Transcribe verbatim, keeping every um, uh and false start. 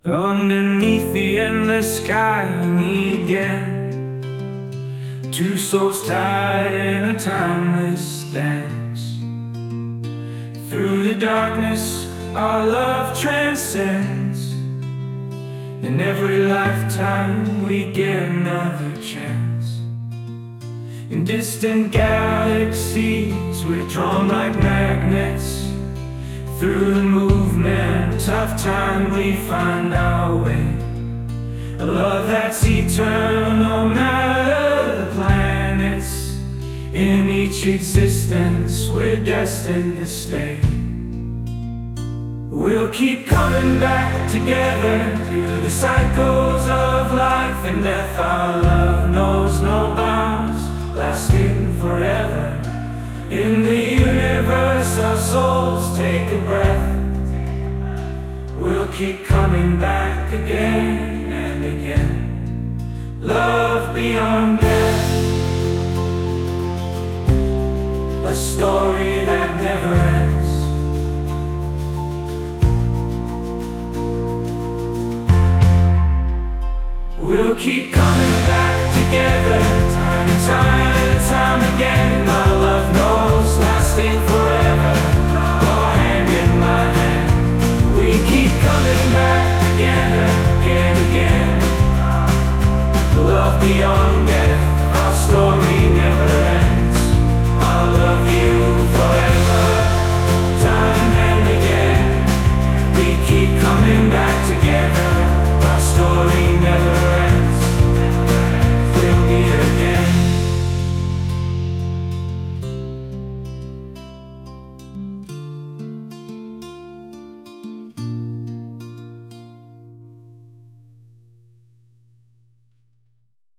Underneath the endless sky we again, two souls tied in a timeless dance. Through the darkness our love transcends. In every lifetime we get another chance. In distant galaxies we're drawn like magnets. Through the movement of time we find our way. A love that's eternal no matter the planets. In each existence we're destined to stay. We'll keep coming back together through the cycles of life and death. Our love knows no bounds, lasting forever. In the universe our souls take a breath. We'll keep coming back again and again. Love beyond death, a story that never ends. We'll keep coming back together, time and time and time again. Our love knows lasting forever, our hand in my hand. We keep coming back again, again, again. Love beyond death.